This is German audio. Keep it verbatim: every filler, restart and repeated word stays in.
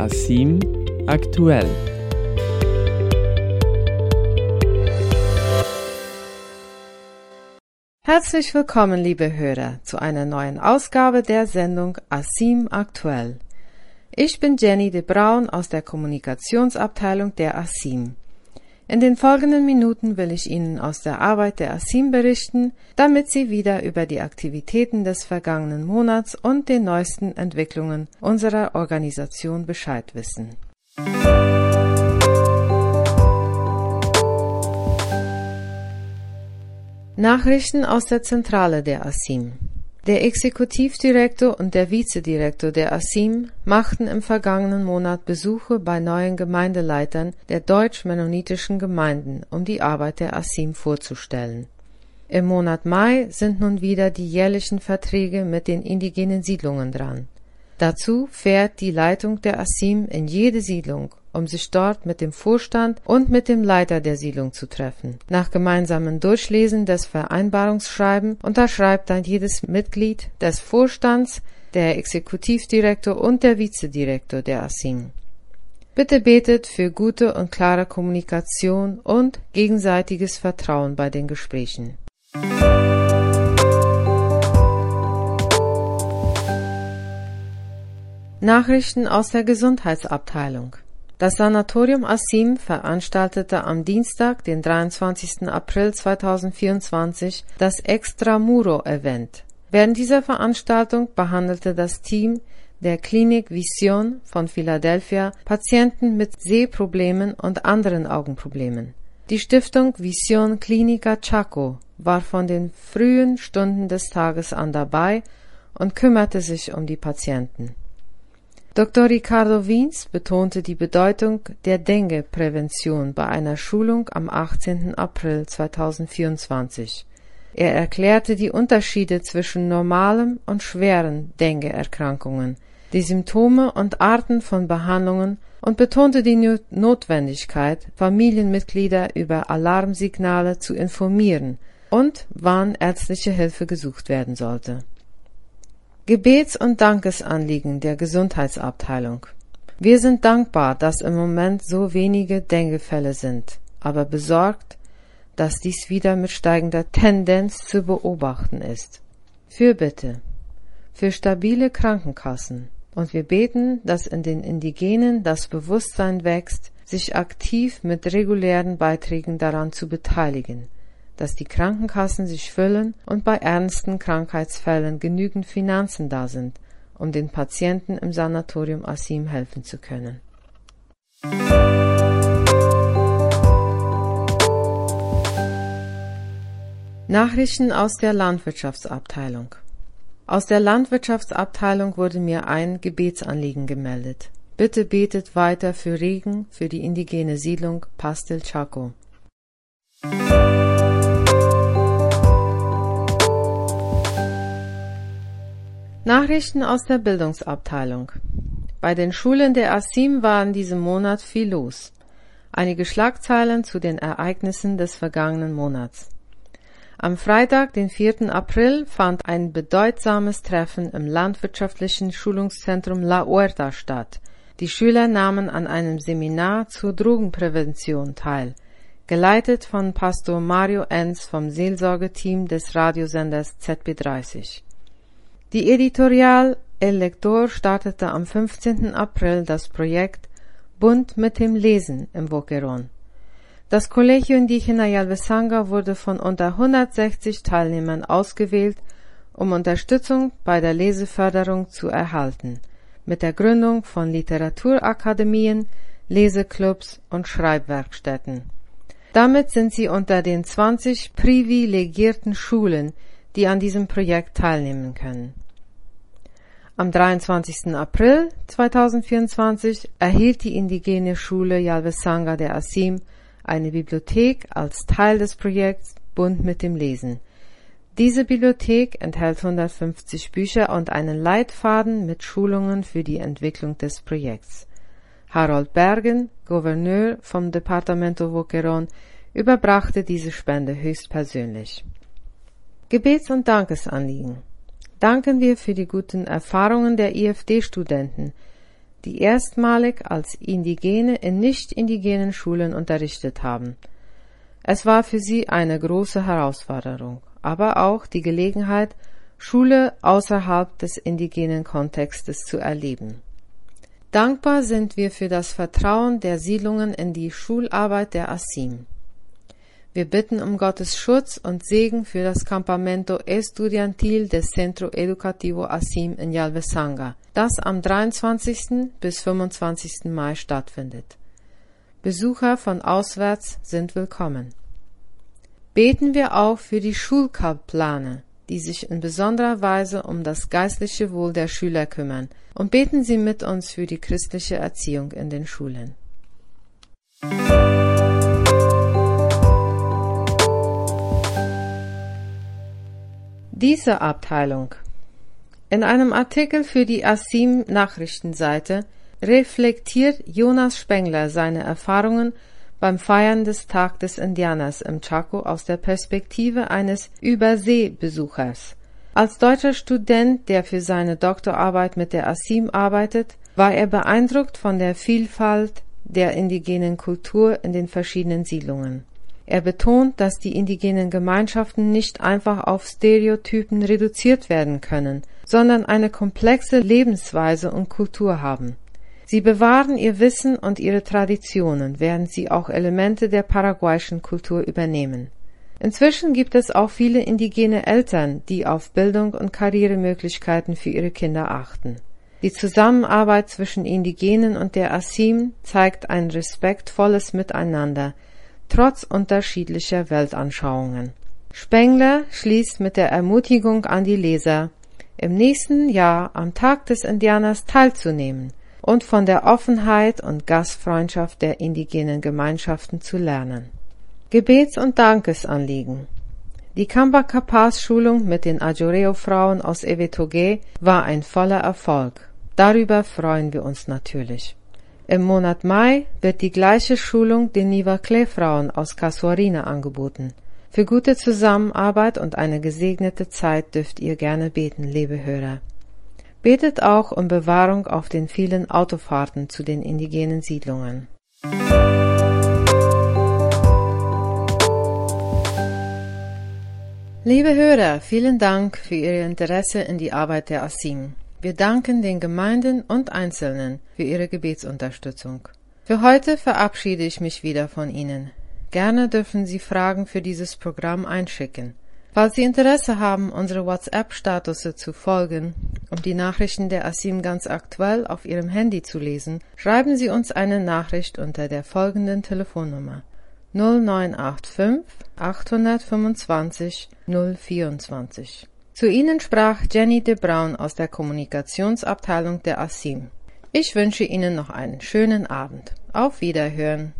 ASIM aktuell. Herzlich willkommen, liebe Hörer, zu einer neuen Ausgabe der Sendung ASIM aktuell. Ich bin Jenny de Braun aus der Kommunikationsabteilung der ASIM. In den folgenden Minuten will ich Ihnen aus der Arbeit der ASIM berichten, damit Sie wieder über die Aktivitäten des vergangenen Monats und den neuesten Entwicklungen unserer Organisation Bescheid wissen. Nachrichten aus der Zentrale der ASIM. Der Exekutivdirektor und der Vizedirektor der ASIM machten im vergangenen Monat Besuche bei neuen Gemeindeleitern der deutsch-mennonitischen Gemeinden, um die Arbeit der ASIM vorzustellen. Im Monat Mai sind nun wieder die jährlichen Verträge mit den indigenen Siedlungen dran. Dazu fährt die Leitung der ASIM in jede Siedlung, um sich dort mit dem Vorstand und mit dem Leiter der Siedlung zu treffen. Nach gemeinsamen Durchlesen des Vereinbarungsschreibens unterschreibt dann jedes Mitglied des Vorstands, der Exekutivdirektor und der Vizedirektor der ASIM. Bitte betet für gute und klare Kommunikation und gegenseitiges Vertrauen bei den Gesprächen. Nachrichten aus der Gesundheitsabteilung. Das Sanatorium ASIM veranstaltete am Dienstag, den dreiundzwanzigsten April zweitausendvierundzwanzig, das Extramuro-Event. Während dieser Veranstaltung behandelte das Team der Klinik Vision von Philadelphia Patienten mit Sehproblemen und anderen Augenproblemen. Die Stiftung Vision Clinica Chaco war von den frühen Stunden des Tages an dabei und kümmerte sich um die Patienten. Doktor Ricardo Wiens betonte die Bedeutung der Dengue-Prävention bei einer Schulung am achtzehnten April zweitausendvierundzwanzig. Er erklärte die Unterschiede zwischen normalen und schweren Dengue-Erkrankungen, die Symptome und Arten von Behandlungen und betonte die Notwendigkeit, Familienmitglieder über Alarmsignale zu informieren und wann ärztliche Hilfe gesucht werden sollte. Gebets- und Dankesanliegen der Gesundheitsabteilung. Wir sind dankbar, dass im Moment so wenige Dengue-Fälle sind, aber besorgt, dass dies wieder mit steigender Tendenz zu beobachten ist. Fürbitte für stabile Krankenkassen, und wir beten, dass in den Indigenen das Bewusstsein wächst, sich aktiv mit regulären Beiträgen daran zu beteiligen, dass die Krankenkassen sich füllen und bei ernsten Krankheitsfällen genügend Finanzen da sind, um den Patienten im Sanatorium ASIM helfen zu können. Nachrichten aus der Landwirtschaftsabteilung. Aus der Landwirtschaftsabteilung wurde mir ein Gebetsanliegen gemeldet. Bitte betet weiter für Regen für die indigene Siedlung Pastel Chaco. Nachrichten aus der Bildungsabteilung. Bei den Schulen der ASIM war in diesem Monat viel los. Einige Schlagzeilen zu den Ereignissen des vergangenen Monats. Am Freitag, den vierten April, fand ein bedeutsames Treffen im landwirtschaftlichen Schulungszentrum La Huerta statt. Die Schüler nahmen an einem Seminar zur Drogenprävention teil, geleitet von Pastor Mario Enz vom Seelsorgeteam des Radiosenders Z B dreißig. Die Editorial El Lector startete am fünfzehnten April das Projekt Bund mit dem Lesen im Boquerón. Das Colegio Indígena Yalbesanga wurde von unter hundertsechzig Teilnehmern ausgewählt, um Unterstützung bei der Leseförderung zu erhalten, mit der Gründung von Literaturakademien, Leseclubs und Schreibwerkstätten. Damit sind sie unter den zwanzig privilegierten Schulen, die an diesem Projekt teilnehmen können. Am dreiundzwanzigsten April zweitausendvierundzwanzig erhielt die indigene Schule Yalbesanga der ASIM eine Bibliothek als Teil des Projekts Bund mit dem Lesen. Diese Bibliothek enthält hundertfünfzig Bücher und einen Leitfaden mit Schulungen für die Entwicklung des Projekts. Harold Bergen, Gouverneur vom Departamento Boquerón, überbrachte diese Spende höchstpersönlich. Gebets- und Dankesanliegen. Danken wir für die guten Erfahrungen der I F D-Studenten, die erstmalig als Indigene in nicht-indigenen Schulen unterrichtet haben. Es war für sie eine große Herausforderung, aber auch die Gelegenheit, Schule außerhalb des indigenen Kontextes zu erleben. Dankbar sind wir für das Vertrauen der Siedlungen in die Schularbeit der ASIM. Wir bitten um Gottes Schutz und Segen für das Campamento Estudiantil des Centro Educativo ASIM in Yalvesanga, das am dreiundzwanzigsten bis fünfundzwanzigsten Mai stattfindet. Besucher von auswärts sind willkommen. Beten wir auch für die Schulkaplane, die sich in besonderer Weise um das geistliche Wohl der Schüler kümmern, und beten Sie mit uns für die christliche Erziehung in den Schulen. Diese Abteilung. In einem Artikel für die ASIM-Nachrichtenseite reflektiert Jonas Spengler seine Erfahrungen beim Feiern des Tag des Indianers im Chaco aus der Perspektive eines Überseebesuchers. Als deutscher Student, der für seine Doktorarbeit mit der ASIM arbeitet, war er beeindruckt von der Vielfalt der indigenen Kultur in den verschiedenen Siedlungen. Er betont, dass die indigenen Gemeinschaften nicht einfach auf Stereotypen reduziert werden können, sondern eine komplexe Lebensweise und Kultur haben. Sie bewahren ihr Wissen und ihre Traditionen, während sie auch Elemente der paraguayischen Kultur übernehmen. Inzwischen gibt es auch viele indigene Eltern, die auf Bildung und Karrieremöglichkeiten für ihre Kinder achten. Die Zusammenarbeit zwischen Indigenen und der ASIM zeigt ein respektvolles Miteinander, trotz unterschiedlicher Weltanschauungen. Spengler schließt mit der Ermutigung an die Leser, im nächsten Jahr am Tag des Indianers teilzunehmen und von der Offenheit und Gastfreundschaft der indigenen Gemeinschaften zu lernen. Gebets- und Dankesanliegen. Die Kamba-Kapaz-Schulung mit den Ajoreo-Frauen aus Ewetoge war ein voller Erfolg. Darüber freuen wir uns natürlich. Im Monat Mai wird die gleiche Schulung den Nivakle-Frauen aus Casuarina angeboten. Für gute Zusammenarbeit und eine gesegnete Zeit dürft ihr gerne beten, liebe Hörer. Betet auch um Bewahrung auf den vielen Autofahrten zu den indigenen Siedlungen. Liebe Hörer, vielen Dank für Ihr Interesse in die Arbeit der ASIM. Wir danken den Gemeinden und Einzelnen für ihre Gebetsunterstützung. Für heute verabschiede ich mich wieder von Ihnen. Gerne dürfen Sie Fragen für dieses Programm einschicken. Falls Sie Interesse haben, unsere WhatsApp-Statusse zu folgen, um die Nachrichten der ASIM ganz aktuell auf Ihrem Handy zu lesen, schreiben Sie uns eine Nachricht unter der folgenden Telefonnummer null neun acht fünf acht fünfundzwanzig null vierundzwanzig. Zu Ihnen sprach Jenny de Braun aus der Kommunikationsabteilung der ASIM. Ich wünsche Ihnen noch einen schönen Abend. Auf Wiederhören.